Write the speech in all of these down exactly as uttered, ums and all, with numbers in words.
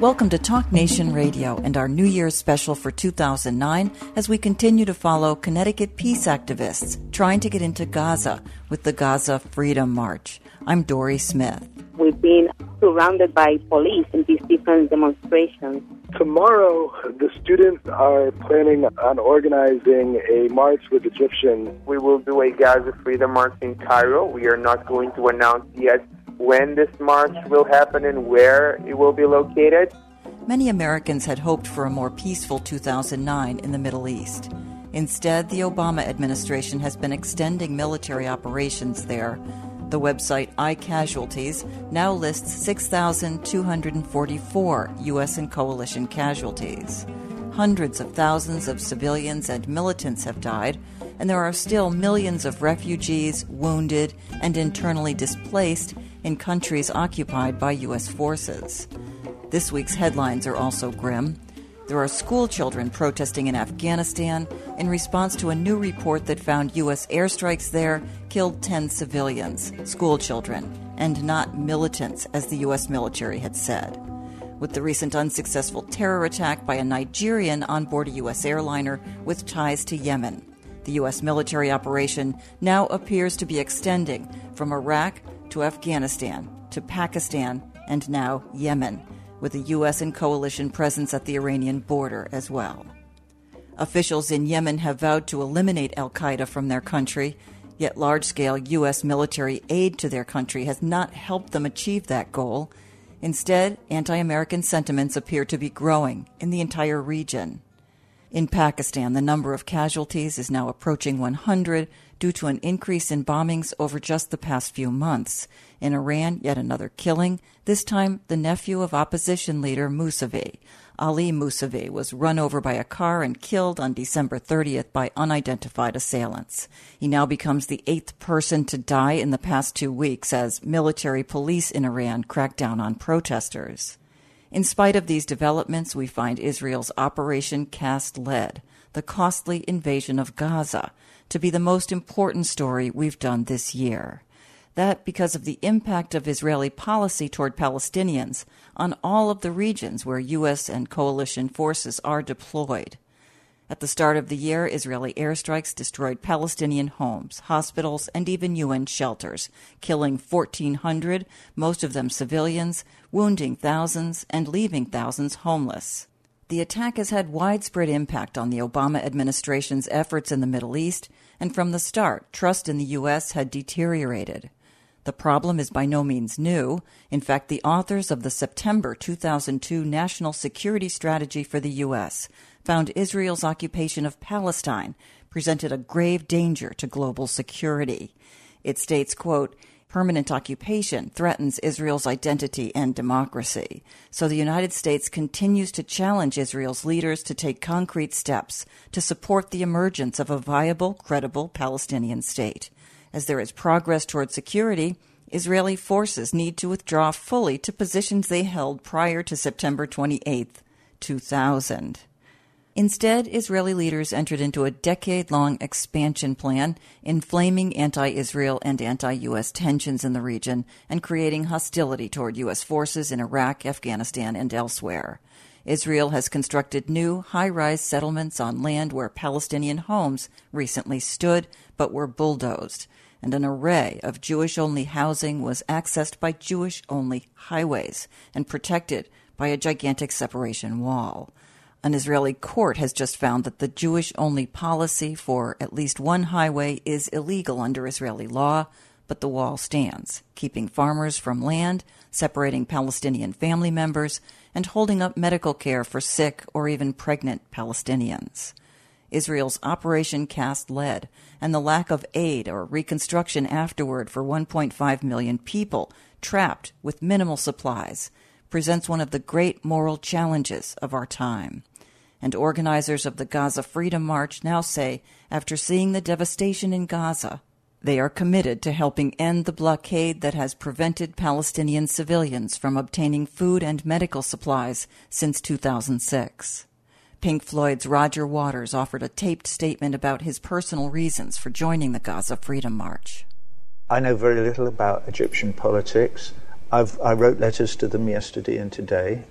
Welcome to Talk Nation Radio and our New Year's special for two thousand nine as we continue to follow Connecticut peace activists trying to get into Gaza with the Gaza Freedom March. I'm Dory Smith. We've been surrounded by police in these different demonstrations. Tomorrow, the students are planning on organizing a march with Egyptians. We will do a Gaza Freedom March in Cairo. We are not going to announce yet when this march will happen and where it will be located. Many Americans had hoped for a more peaceful two thousand nine in the Middle East. Instead, the Obama administration has been extending military operations there. The website iCasualties now lists six thousand two hundred forty-four U S and coalition casualties. Hundreds of thousands of civilians and militants have died, and there are still millions of refugees, wounded, and internally displaced in countries occupied by U S forces. This week's headlines are also grim. There are school children protesting in Afghanistan in response to a new report that found U S airstrikes there killed ten civilians, school children, and not militants, as the U S military had said. With the recent unsuccessful terror attack by a Nigerian on board a U S airliner with ties to Yemen, the U S military operation now appears to be extending from Iraq to Afghanistan to Pakistan and now Yemen, with a U S and coalition presence at the Iranian border as well. Officials in Yemen have vowed to eliminate al-Qaeda from their country, yet large-scale U S military aid to their country has not helped them achieve that goal. Instead, anti-American sentiments appear to be growing in the entire region. In Pakistan, the number of casualties is now approaching one hundred due to an increase in bombings over just the past few months. In Iran, yet another killing, this time the nephew of opposition leader Musavi. Ali Musavi was run over by a car and killed on December thirtieth by unidentified assailants. He now becomes the eighth person to die in the past two weeks as military police in Iran crack down on protesters. In spite of these developments, we find Israel's Operation Cast Lead, the costly invasion of Gaza, to be the most important story we've done this year. That because of the impact of Israeli policy toward Palestinians on all of the regions where U S and coalition forces are deployed. At the start of the year, Israeli airstrikes destroyed Palestinian homes, hospitals, and even U N shelters, killing fourteen hundred, most of them civilians, wounding thousands, and leaving thousands homeless. The attack has had widespread impact on the Obama administration's efforts in the Middle East, and from the start, trust in the U S had deteriorated. The problem is by no means new. In fact, the authors of the September two thousand two National Security Strategy for the U S found Israel's occupation of Palestine presented a grave danger to global security. It states, quote, permanent occupation threatens Israel's identity and democracy. So the United States continues to challenge Israel's leaders to take concrete steps to support the emergence of a viable, credible Palestinian state. As there is progress toward security, Israeli forces need to withdraw fully to positions they held prior to September twenty-eighth, two thousand. Instead, Israeli leaders entered into a decade-long expansion plan, inflaming anti-Israel and anti-U S tensions in the region and creating hostility toward U S forces in Iraq, Afghanistan, and elsewhere. Israel has constructed new, high-rise settlements on land where Palestinian homes recently stood but were bulldozed, and an array of Jewish-only housing was accessed by Jewish-only highways and protected by a gigantic separation wall. An Israeli court has just found that the Jewish-only policy for at least one highway is illegal under Israeli law, but the wall stands, keeping farmers from land, separating Palestinian family members, and holding up medical care for sick or even pregnant Palestinians. Israel's Operation Cast Lead and the lack of aid or reconstruction afterward for one point five million people trapped with minimal supplies presents one of the great moral challenges of our time. And organizers of the Gaza Freedom March now say, after seeing the devastation in Gaza, they are committed to helping end the blockade that has prevented Palestinian civilians from obtaining food and medical supplies since two thousand six. Pink Floyd's Roger Waters offered a taped statement about his personal reasons for joining the Gaza Freedom March. I know very little about Egyptian politics. I've, I wrote letters to them yesterday and today.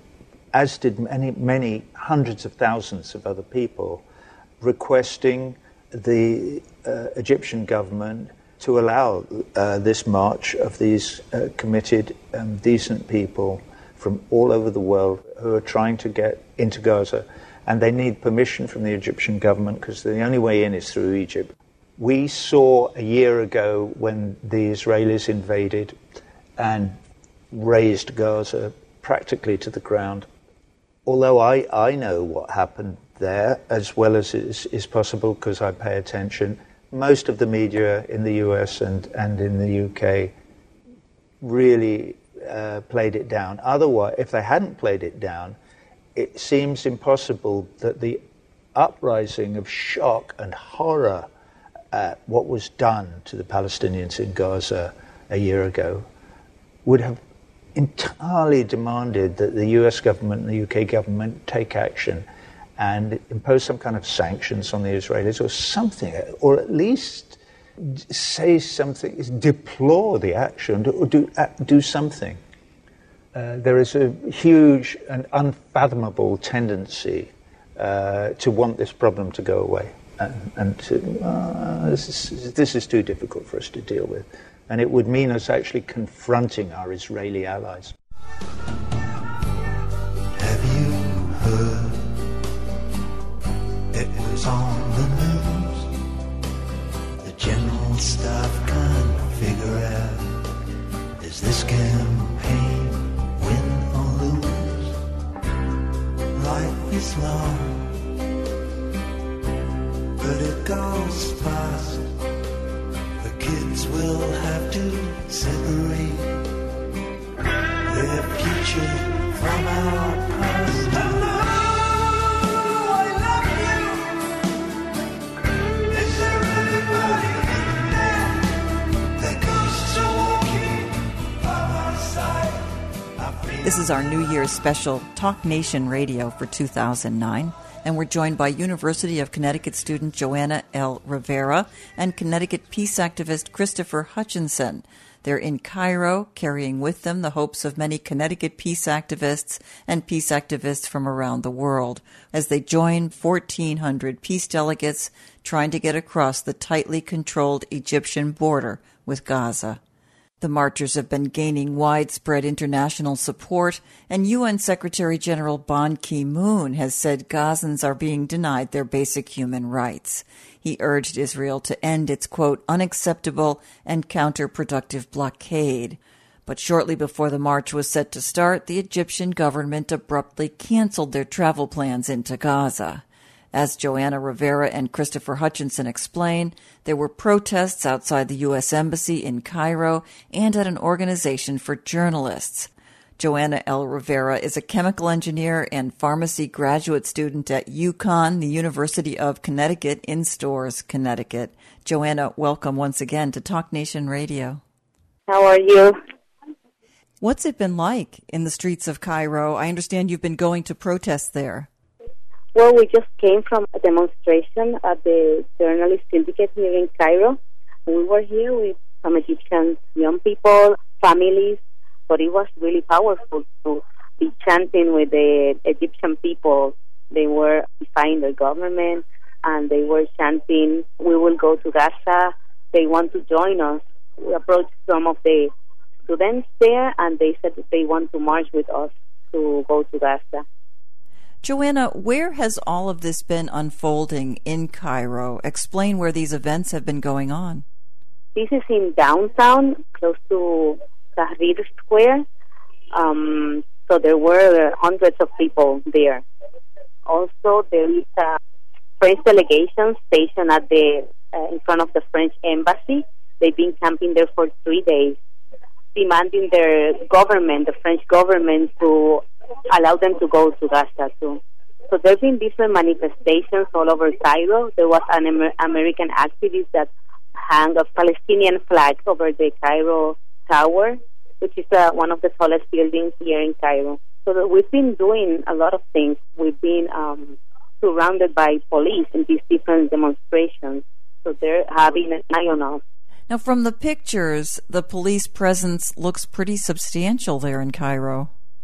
as did many, many hundreds of thousands of other people, requesting the uh, Egyptian government to allow uh, this march of these uh, committed, um, decent people from all over the world who are trying to get into Gaza. And they need permission from the Egyptian government because the only way in is through Egypt. We saw a year ago when the Israelis invaded and razed Gaza practically to the ground. Although I, I know what happened there as well as is, is possible because I pay attention, most of the media in the U S and, and in the U K really uh, played it down. Otherwise, if they hadn't played it down, it seems impossible that the uprising of shock and horror at what was done to the Palestinians in Gaza a year ago would have entirely demanded that the U S government and the U K government take action and impose some kind of sanctions on the Israelis or something, or at least say something, deplore the action, or do, do something. Uh, there is a huge and unfathomable tendency uh, to want this problem to go away. And, and to, uh, this, is, this is too difficult for us to deal with. And it would mean us actually confronting our Israeli allies. Have you heard? It was on the news. The general staff can't figure out, is this campaign win or lose? Life is long, but it goes fast. The kids will have to separate their future from our past. Hello, I love you. Is there anybody in there that goes to walking by my side? This is our New Year's special Talk Nation Radio for two thousand nine. And we're joined by University of Connecticut student Joanna L. Rivera and Connecticut peace activist Christopher Hutchinson. They're in Cairo, carrying with them the hopes of many Connecticut peace activists and peace activists from around the world as they join fourteen hundred peace delegates trying to get across the tightly controlled Egyptian border with Gaza. The marchers have been gaining widespread international support, and U N Secretary General Ban Ki-moon has said Gazans are being denied their basic human rights. He urged Israel to end its, quote, unacceptable and counterproductive blockade. But shortly before the march was set to start, the Egyptian government abruptly canceled their travel plans into Gaza. As Joanna Rivera and Christopher Hutchinson explain, there were protests outside the U S Embassy in Cairo and at an organization for journalists. Joanna L. Rivera is a chemical engineer and pharmacy graduate student at UConn, the University of Connecticut in Storrs, Connecticut. Joanna, welcome once again to Talk Nation Radio. How are you? What's it been like in the streets of Cairo? I understand you've been going to protest there. Well, we just came from a demonstration at the Journalist Syndicate here in Cairo. We were here with some Egyptian young people, families, but it was really powerful to be chanting with the Egyptian people. They were defying their government, and they were chanting, "We will go to Gaza." They want to join us. We approached some of the students there, and they said that they want to march with us to go to Gaza. Joanna, where has all of this been unfolding in Cairo? Explain where these events have been going on. This is in downtown, close to Tahrir Square. Um, so there were hundreds of people there. Also, there is a French delegation stationed at the uh, in front of the French embassy. They've been camping there for three days, demanding their government, the French government, to allow them to go to Gaza too. So there have been different manifestations all over Cairo. There was an Amer- American activist that hung a Palestinian flag over the Cairo Tower, which is uh, one of the tallest buildings here in Cairo. So that we've been doing a lot of things. We've been um, surrounded by police in these different demonstrations. So they're having an eye on us. Now, from the pictures, the police presence looks pretty substantial there in Cairo.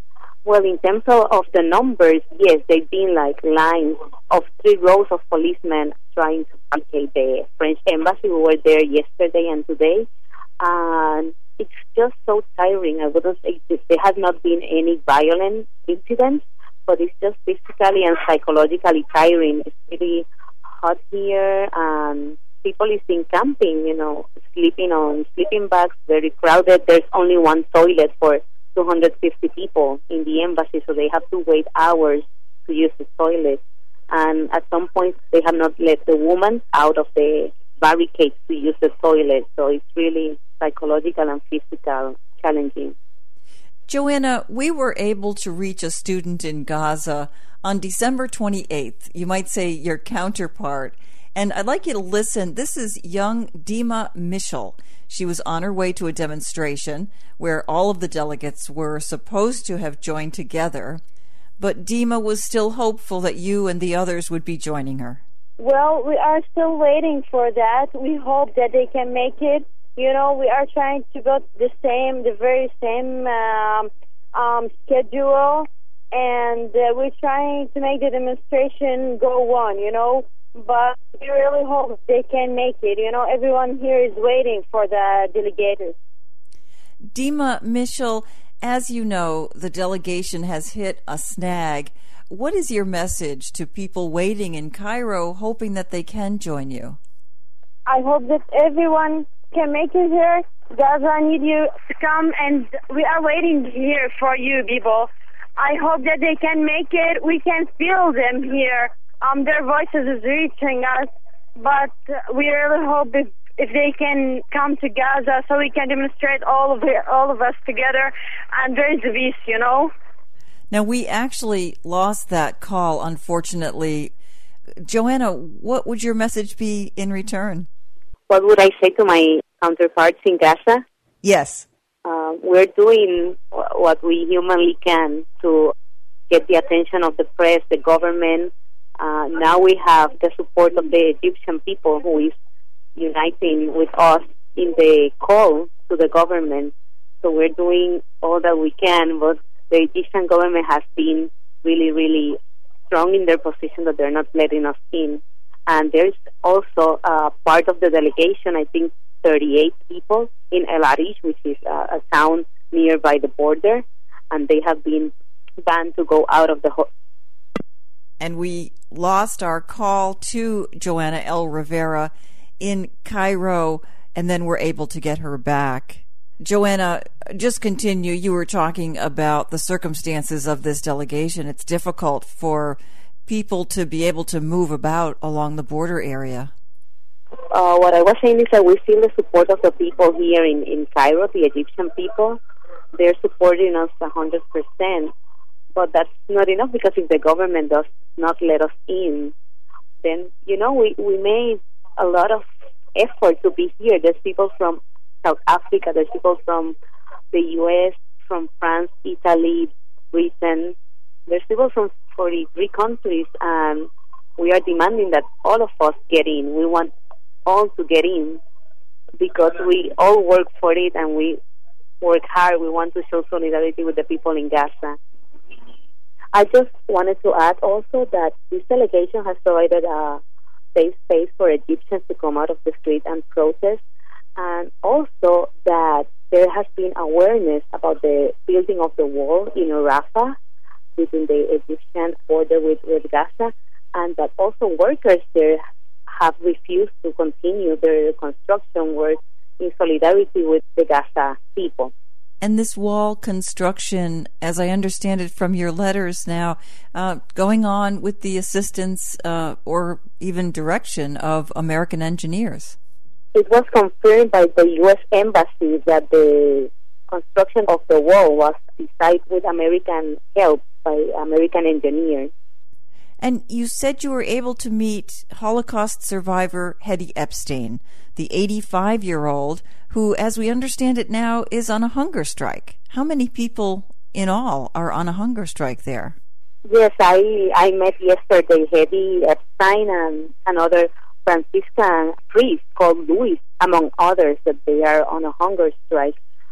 Well, in terms of, of the numbers, yes, they've been like lines of three rows of policemen trying to barricade the French embassy. We were there yesterday and today, and it's just so tiring. I wouldn't say there has not been any violent incidents, but it's just physically and psychologically tiring. It's really hot here, and people is in camping, you know, sleeping on sleeping bags, very crowded. There's only one toilet for two hundred fifty people in the embassy, so they have to wait hours to use the toilet. And at some point, they have not let the woman out of the barricades to use the toilet. So it's really psychological and physical challenging. Joanna, we were able to reach a student in Gaza on December twenty-eighth. You might say your counterpart. And I'd like you to listen. This is young Dima Mishal. She was on her way to a demonstration where all of the delegates were supposed to have joined together, but Dima was still hopeful that you and the others would be joining her. Well, we are still waiting for that. We hope that they can make it. You know, we are trying to go the same, the very same um, um, schedule, and uh, we're trying to make the demonstration go on, you know. But we really hope they can make it. You know, everyone here is waiting for the delegators. Dima Mishal, as you know, the delegation has hit a snag. What is your message to people waiting in Cairo, hoping that they can join you? I hope that everyone can make it here. Gaza, I need you to come, and we are waiting here for you, people. I hope that they can make it. We can feel them here. Um, their voices is reaching us, but uh, we really hope if, if they can come to Gaza so we can demonstrate all of it, all of us together, and there is peace, you know. Now, we actually lost that call, unfortunately. Joanna, what would your message be in return? What would I say to my counterparts in Gaza? Yes. Uh, we're doing what we humanly can to get the attention of the press, the government. Uh, now we have the support of the Egyptian people who is uniting with us in the call to the government. So we're doing all that we can, but the Egyptian government has been really, really strong in their position that they're not letting us in. And there's also uh, part of the delegation, I think thirty-eight people in El Arish, which is uh, a town nearby the border, and they have been banned to go out of the ho- And we lost our call to Joanna El Rivera in Cairo, and then we're able to get her back. Joanna, just continue. You were talking about the circumstances of this delegation. It's difficult for people to be able to move about along the border area. Uh, what I was saying is that we feel the support of the people here in, in Cairo, the Egyptian people. They're supporting us one hundred percent. But that's not enough, because if the government does not let us in, then, you know, we, we made a lot of effort to be here. There's people from South Africa, there's people from the U S, from France, Italy, Britain. There's people from forty-three countries, and we are demanding that all of us get in. We want all to get in because we all work for it and we work hard. We want to show solidarity with the people in Gaza. I just wanted to add also that this delegation has provided a safe space for Egyptians to come out of the street and protest, and also that there has been awareness about the building of the wall in Rafah between the Egyptian border with, with Gaza, and that also workers there have refused to continue their construction work in solidarity with the Gaza people. And this wall construction, as I understand it from your letters now, uh, going on with the assistance uh, or even direction of American engineers. It was confirmed by the U S Embassy that the construction of the wall was decided with American help by American engineers. And you said you were able to meet Holocaust survivor Hetty Epstein, the eighty-five-year-old who, as we understand it now, is on a hunger strike. How many people in all are on a hunger strike there? Yes, I, I met yesterday Hetty Epstein and another Franciscan priest called Louis, among others, that they are on a hunger strike.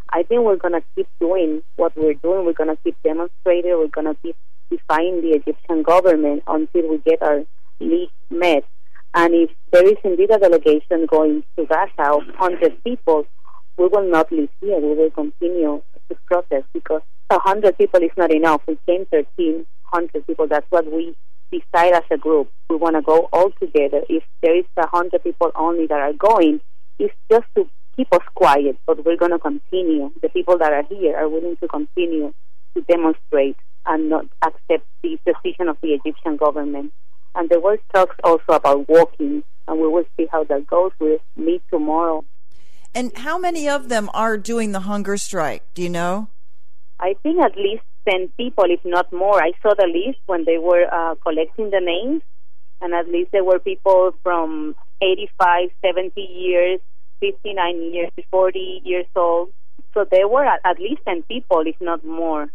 I think we're going to keep doing what we're doing. We're going to keep demonstrating. We're going to keep defying the Egyptian government until we get our needs met. And if there is indeed a delegation going to Gaza of one hundred people, we will not leave here. We will continue to protest because one hundred people is not enough. We came thirteen hundred people. That's what we decide as a group. We want to go all together. If there is one hundred people only that are going, it's just to keep us quiet, but we're going to continue. The people that are here are willing to continue to demonstrate and not accept the decision of the Egyptian government. And there were talks also about walking, and we will see how that goes. We'll meet tomorrow. And how many of them are doing the hunger strike? Do you know? I think at least ten people, if not more. I saw the list when they were uh, collecting the names, and at least there were people from eighty-five, seventy years, fifty-nine years, forty years old. So there were at, at least ten people, if not more.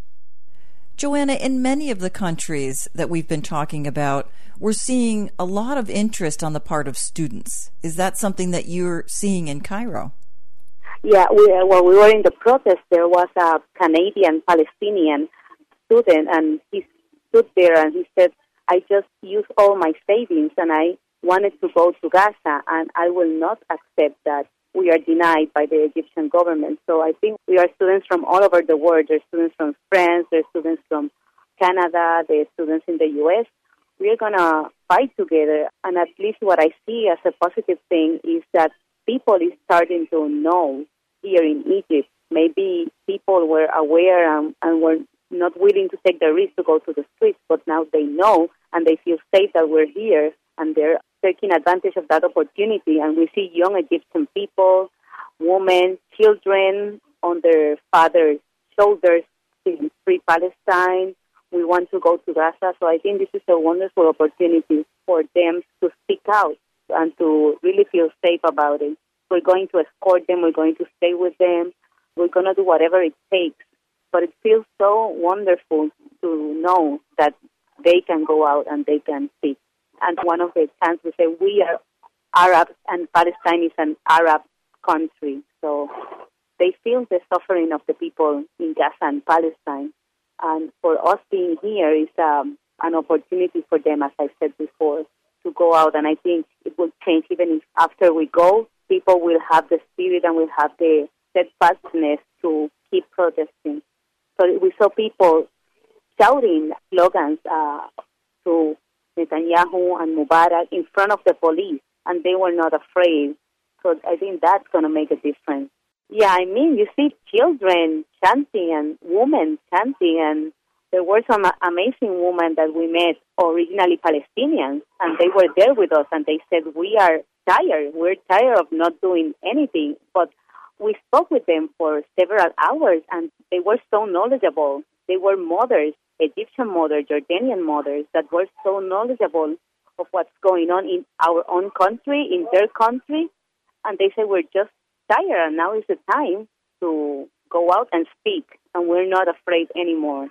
Joanna, in many of the countries that we've been talking about, we're seeing a lot of interest on the part of students. Is that something that you're seeing in Cairo? Yeah, we, while we were in the protest, there was a Canadian Palestinian student, and he stood there and he said, I just used all my savings and I wanted to go to Gaza, and I will not accept that we are denied by the Egyptian government. So I think we are students from all over the world. There's students from France, there's students from Canada, there's students in the U S. We are going to fight together, and at least what I see as a positive thing is that people is starting to know here in Egypt. Maybe people were aware and, and were not willing to take the risk to go to the streets, but now they know and they feel safe that we're here, and they're taking advantage of that opportunity. And we see young Egyptian people, women, children on their fathers' shoulders in free Palestine. We want to go to Gaza. So I think this is a wonderful opportunity for them to speak out and to really feel safe about it. We're going to escort them. We're going to stay with them. We're going to do whatever it takes. But it feels so wonderful to know that they can go out and they can speak. And one of the times we say we are Arabs and Palestine is an Arab country. So they feel the suffering of the people in Gaza and Palestine. And for us being here is um, an opportunity for them, as I said before, to go out. And I think it will change even if after we go, people will have the spirit and will have the steadfastness to keep protesting. So we saw people shouting slogans uh, to Netanyahu and Mubarak in front of the police, and they were not afraid. So I think that's going to make a difference. Yeah, I mean, you see children chanting and women chanting, and there were some amazing women that we met, originally Palestinians, and they were there with us, and they said, we are tired. We're tired of not doing anything. But we spoke with them for several hours, and they were so knowledgeable. They were mothers, Egyptian mothers, Jordanian mothers, that were so knowledgeable of what's going on in our own country, in their country. And they said, we're just tired, and now is the time to go out and speak, and we're not afraid anymore.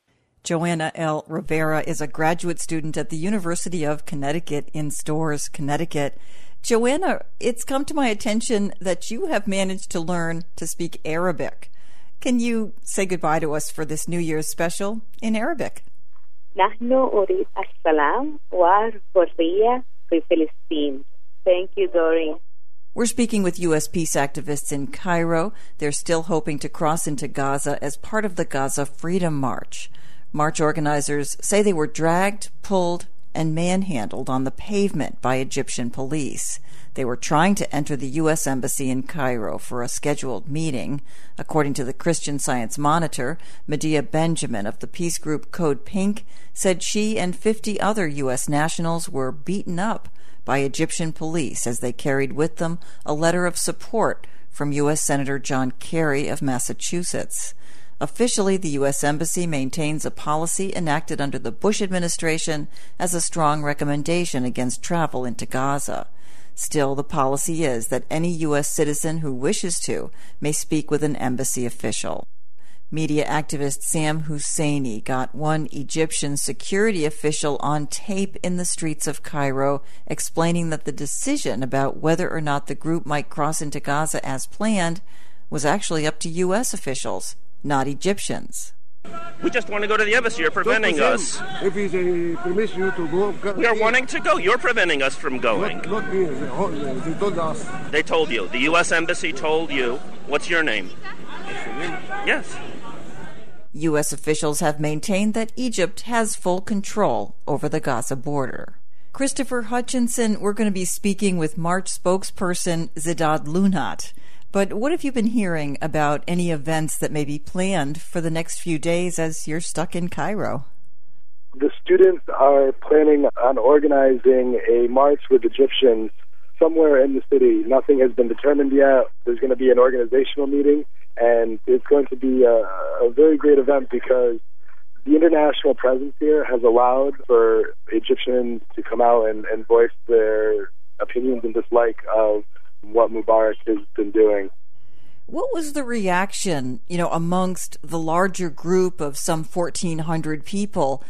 Joanna L. Rivera is a graduate student at the University of Connecticut in Storrs, Connecticut. Joanna, it's come to my attention that you have managed to learn to speak Arabic. Can you say goodbye to us for this New Year's special in Arabic? نحن أريد السلام والحرية في فلسطين. Thank you, Dory. We're speaking with U S peace activists in Cairo. They're still hoping to cross into Gaza as part of the Gaza Freedom March. March organizers say they were dragged, pulled, and manhandled on the pavement by Egyptian police. They were trying to enter the U S Embassy in Cairo for a scheduled meeting. According to the Christian Science Monitor, Medea Benjamin of the peace group Code Pink said she and fifty other U S nationals were beaten up by Egyptian police as they carried with them a letter of support from U S Senator John Kerry of Massachusetts. Officially, the U S Embassy maintains a policy enacted under the Bush administration as a strong recommendation against travel into Gaza. Still, the policy is that any U S citizen who wishes to may speak with an embassy official. Media activist Sam Husseini got one Egyptian security official on tape in the streets of Cairo explaining that the decision about whether or not the group might cross into Gaza as planned was actually up to U S officials, not Egyptians. We just want to go to the embassy. You're preventing us. If he's a permission you to go, we are wanting to go. You're preventing us from going. Not, not me. They told us. They told you. The U S embassy told you. What's your name? Yes. U S officials have maintained that Egypt has full control over the Gaza border. Christopher Hutchinson, we're going to be speaking with March spokesperson Zidad Lunat. But what have you been hearing about any events that may be planned for the next few days as you're stuck in Cairo? The students are planning on organizing a march with Egyptians somewhere in the city. Nothing has been determined yet. There's going to be an organizational meeting, and it's going to be a, a very great event because the international presence here has allowed for Egyptians to come out and, and voice their opinions and dislike of what Mubarak has been doing. What was the reaction, you know, amongst the larger group of some fourteen hundred people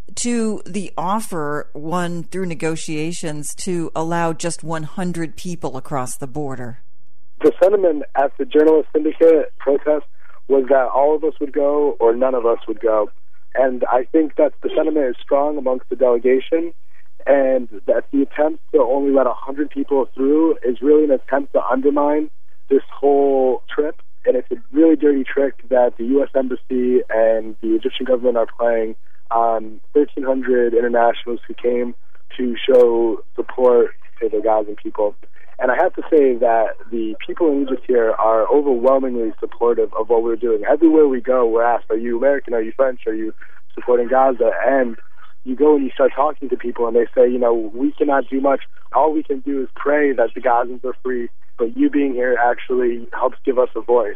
to the offer, won through negotiations, to allow just one hundred people across the border? The sentiment at the Journalist Syndicate protest was that all of us would go or none of us would go. And I think that the sentiment is strong amongst the delegation, and that the attempt to only let one hundred people through is really an attempt to undermine this whole trip. And it's a really dirty trick that the U S Embassy and the Egyptian government are playing on thirteen hundred internationals who came to show support to the Gazan people. And I have to say that the people in Egypt here are overwhelmingly supportive of what we're doing. Everywhere we go, we're asked, are you American, are you French, are you supporting Gaza? And you go and you start talking to people and they say, you know, we cannot do much. All we can do is pray that the Gazans are free, but you being here actually helps give us a voice.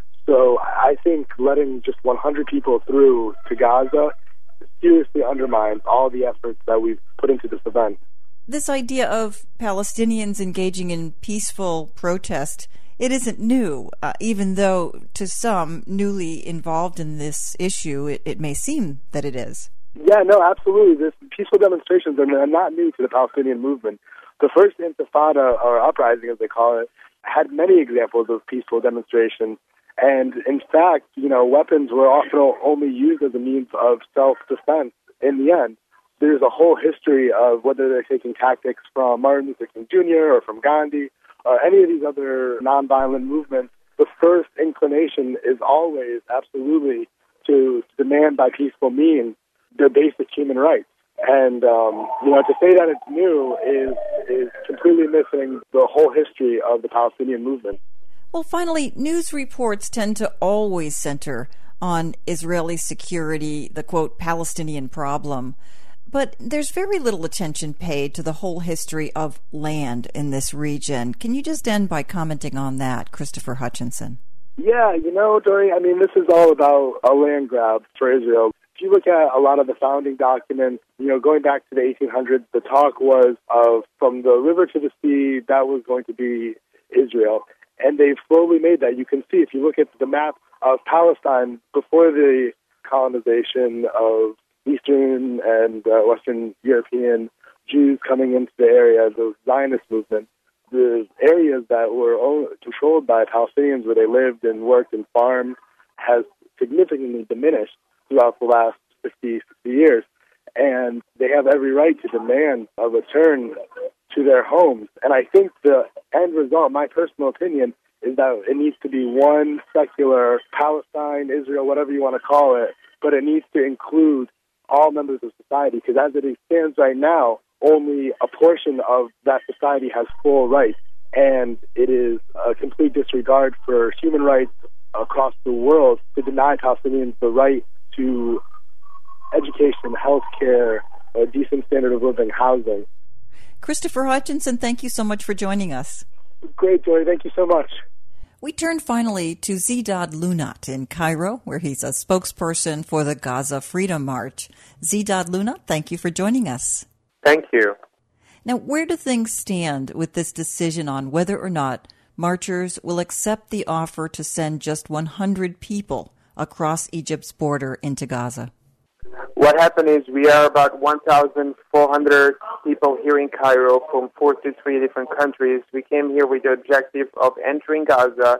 So I think letting just one hundred people through to Gaza seriously undermines all the efforts that we've put into this event. This idea of Palestinians engaging in peaceful protest, it isn't new, uh, even though to some newly involved in this issue, it, it may seem that it is. Yeah, no, absolutely. This peaceful demonstrations are not new to the Palestinian movement. The first Intifada, or uprising as they call it, had many examples of peaceful demonstrations. And in fact, you know, weapons were often only used as a means of self-defense in the end. There's a whole history of whether they're taking tactics from Martin Luther King Junior or from Gandhi or any of these other nonviolent movements. The first inclination is always absolutely to demand by peaceful means their basic human rights. And, um, you know, to say that it's new is, is completely missing the whole history of the Palestinian movement. Well, finally, news reports tend to always center on Israeli security, the, quote, Palestinian problem. But there's very little attention paid to the whole history of land in this region. Can you just end by commenting on that, Christopher Hutchinson? Yeah, you know, Dory, I mean, this is all about a land grab for Israel. If you look at a lot of the founding documents, you know, going back to the eighteen hundreds, the talk was of from the river to the sea, that was going to be Israel. And they've slowly made that. You can see, if you look at the map of Palestine before the colonization of Eastern and uh, Western European Jews coming into the area, the Zionist movement, the areas that were owned, controlled by Palestinians where they lived and worked and farmed has significantly diminished throughout the last fifty, sixty years. And they have every right to demand a return to their homes. And I think the end result, my personal opinion, is that it needs to be one secular Palestine, Israel, whatever you want to call it, but it needs to include all members of society, because as it stands right now, only a portion of that society has full rights, and it is a complete disregard for human rights across the world to deny Palestinians the right to education, health care, a decent standard of living, housing. Christopher Hutchinson, thank you so much for joining us. Great, Joy. Thank you so much. We turn finally to Zidad Lunat in Cairo, where he's a spokesperson for the Gaza Freedom March. Zidad Lunat, thank you for joining us. Thank you. Now, where do things stand with this decision on whether or not marchers will accept the offer to send just one hundred people across Egypt's border into Gaza? What happened is we are about one thousand four hundred people here in Cairo from forty-three different countries. We came here with the objective of entering Gaza,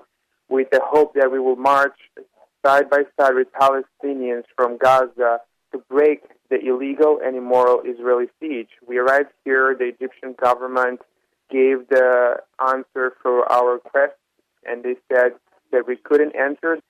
with the hope that we will march side by side with Palestinians from Gaza to break the illegal and immoral Israeli siege. We arrived here, the Egyptian government gave the answer for our request, and they said that we couldn't enter.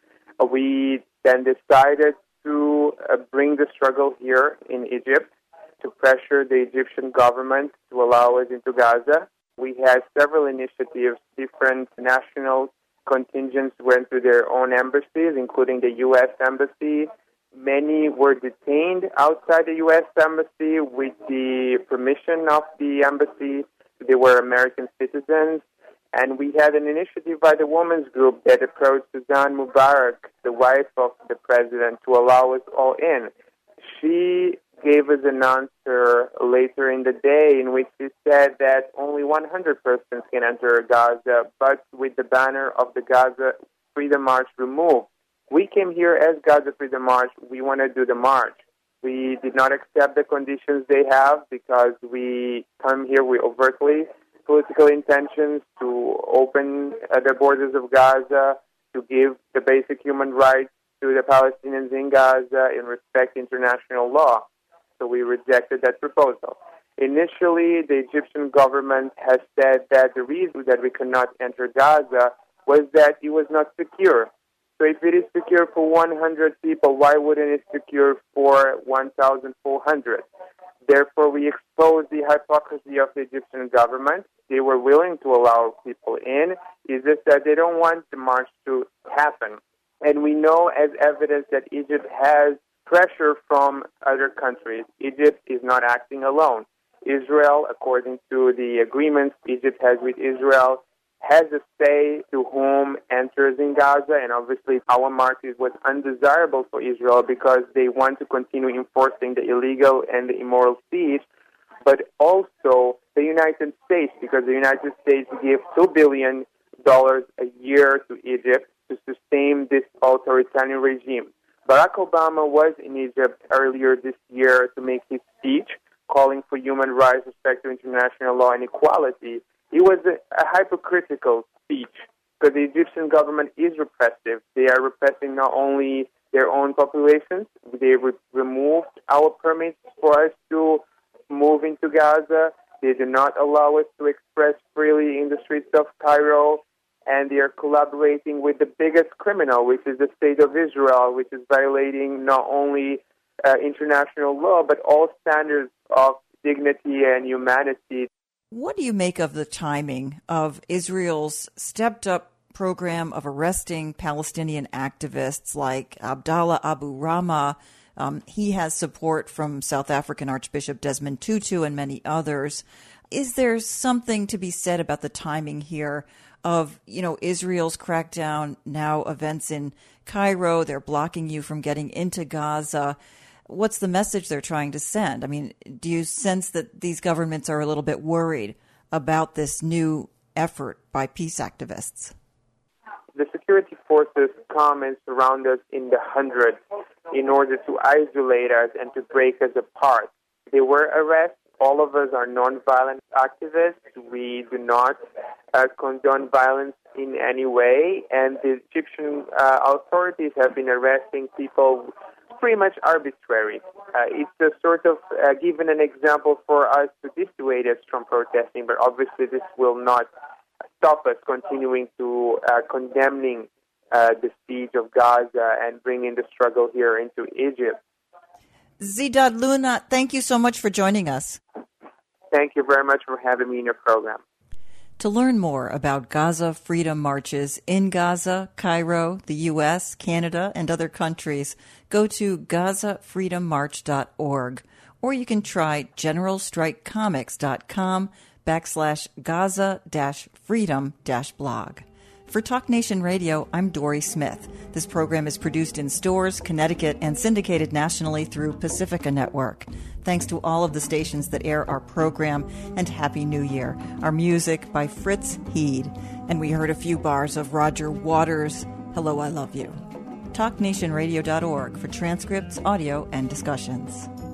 We then decided to uh, bring the struggle here in Egypt to pressure the Egyptian government to allow us into Gaza. We had several initiatives. Different national contingents went to their own embassies, including the U S Embassy. Many were detained outside the U S Embassy with the permission of the embassy. They were American citizens. And we had an initiative by the women's group that approached Suzanne Mubarak, the wife of the president, to allow us all in. She gave us an answer later in the day in which she said that only one hundred persons can enter Gaza, but with the banner of the Gaza Freedom March removed. We came here as Gaza Freedom March. We want to do the march. We did not accept the conditions they have because we come here with overtly political intentions to open uh, the borders of Gaza, to give the basic human rights to the Palestinians in Gaza and respect international law. So we rejected that proposal. Initially, the Egyptian government has said that the reason that we could not enter Gaza was that it was not secure. So if it is secure for one hundred people, why wouldn't it be secure for one thousand four hundred? Therefore, we exposed the hypocrisy of the Egyptian government. They were willing to allow people in. It's just that they don't want the march to happen. And we know as evidence that Egypt has pressure from other countries. Egypt is not acting alone. Israel, according to the agreements Egypt has with Israel, has a say to whom enters in Gaza, and obviously our march was undesirable for Israel because they want to continue enforcing the illegal and the immoral siege, but also the United States, because the United States gives two billion dollars a year to Egypt to sustain this authoritarian regime. Barack Obama was in Egypt earlier this year to make his speech calling for human rights, respect to international law, and equality. It was a, a hypocritical speech because the Egyptian government is repressive. They are repressing not only their own populations, they re- removed our permits for us to move into Gaza. They do not allow us to express freely in the streets of Cairo, and they are collaborating with the biggest criminal, which is the State of Israel, which is violating not only uh, international law, but all standards of dignity and humanity. What do you make of the timing of Israel's stepped-up program of arresting Palestinian activists like Abdallah Abu Rama? Um, he has support from South African Archbishop Desmond Tutu and many others. Is there something to be said about the timing here of, you know, Israel's crackdown, now events in Cairo? They're blocking you from getting into Gaza. What's the message they're trying to send? I mean, do you sense that these governments are a little bit worried about this new effort by peace activists? The security forces come and surround us in the hundreds in order to isolate us and to break us apart. They were arrested. All of us are nonviolent activists. We do not uh, condone violence in any way, and the Egyptian uh, authorities have been arresting people pretty much arbitrary. Uh, it's a sort of uh, given an example for us to dissuade us from protesting, but obviously this will not stop us continuing to uh, condemning uh, the siege of Gaza and bringing the struggle here into Egypt. Zidad Luna, thank you so much for joining us. Thank you very much for having me in your program. To learn more about Gaza freedom marches in Gaza, Cairo, the U S, Canada, and other countries, go to gaza freedom march dot org, or you can try generalstrikecomics.com backslash Gaza dash freedom dash blog. For Talk Nation Radio, I'm Dory Smith. This program is produced in Stores, Connecticut, and syndicated nationally through Pacifica Network. Thanks to all of the stations that air our program, and Happy New Year. Our music by Fritz Heed. And we heard a few bars of Roger Waters' Hello, I Love You. talk nation radio dot org for transcripts, audio, and discussions.